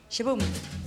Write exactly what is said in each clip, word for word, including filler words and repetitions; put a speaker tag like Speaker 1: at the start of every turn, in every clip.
Speaker 1: Shaboom.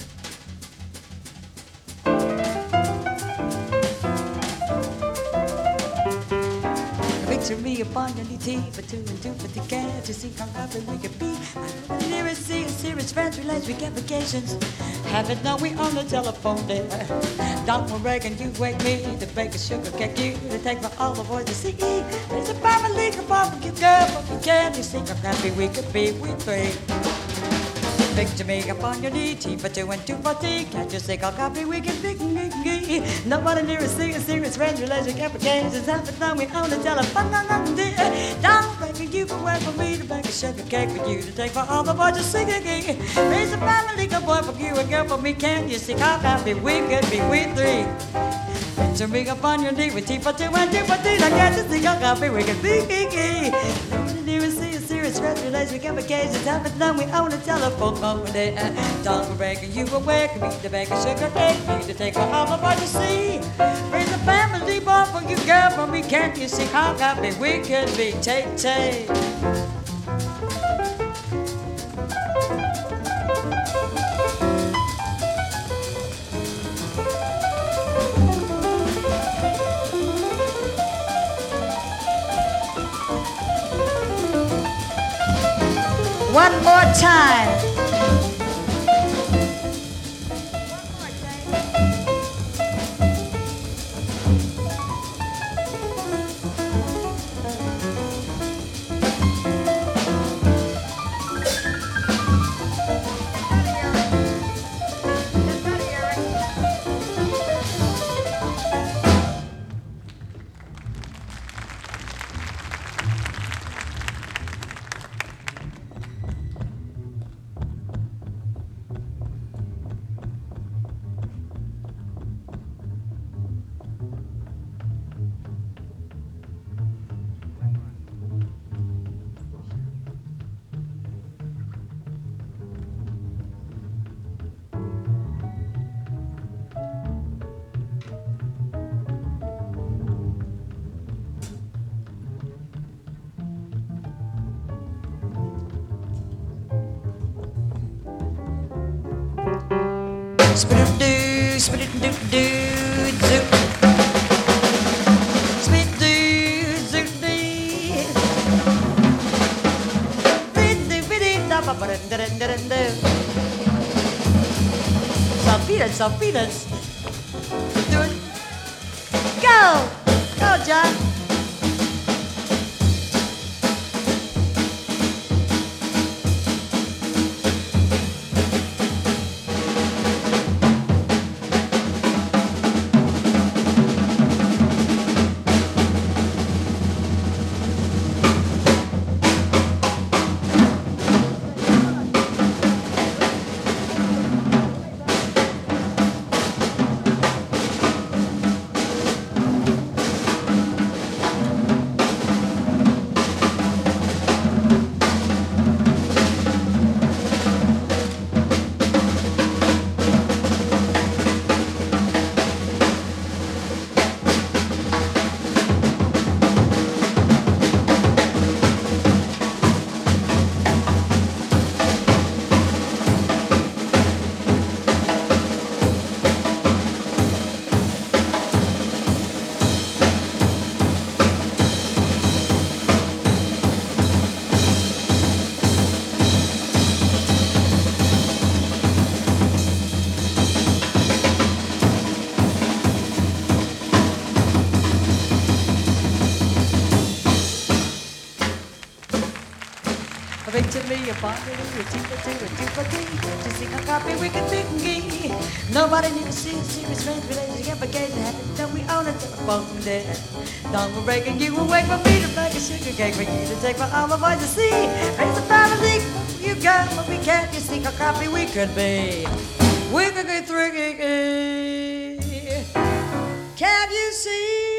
Speaker 1: Picture me upon your T V for two and two for the cat to see how happy we can be. Nearest see serious friends, relax, we get vacations. Have it now, we on the telephone there. Donald Reagan, you wake me to bake a sugar cake, you to take my all the voice to see. There's a family, a barbecue girl, but we can't you see how happy we could be, we three. Picture me upon your knee, T for two and two for tea. Can't you see how happy we can be? Nobody near us, see a serious friends, relations, applications. Half the time we own the telephone. Don't break you for wait for me to bake a sugar cake for you to take for all the boys to sing again. Raise a family, a boy for you, a girl for me. Can't you see how happy we could be? We three. Picture me upon your knee with T for two and two for tea. I can't you see how happy we can be? Nobody near us, see a serious friends, relations, applications. Half the time we own the telephone. Don't break you away, me to bake a sugar cake, me to take for all the boys to see. Raise a family, boy for you, girl for me. Can't you see how happy we could be? Take, take. One more time. Spit-a-doo, spit-a-doo-doo, zoop. Spit-doo, zoop-dee. Bit-doo-bit-dee-da-ba-ba-dum-da-dum-da-dum-doo. Salpitas, salpitas. Do it. Go! Go, John. Picture me upon the knee with two for two and two for tea. To see how happy we can be. Nobody need to see a serious friends, relations, application. Haven't done we own a telephone there. Don't we're breaking you away from me to bake a sugar cake for you to take for all the boys to see. Raise a family, you got what we can't. You see how happy we could be. We could get through. Can't you see?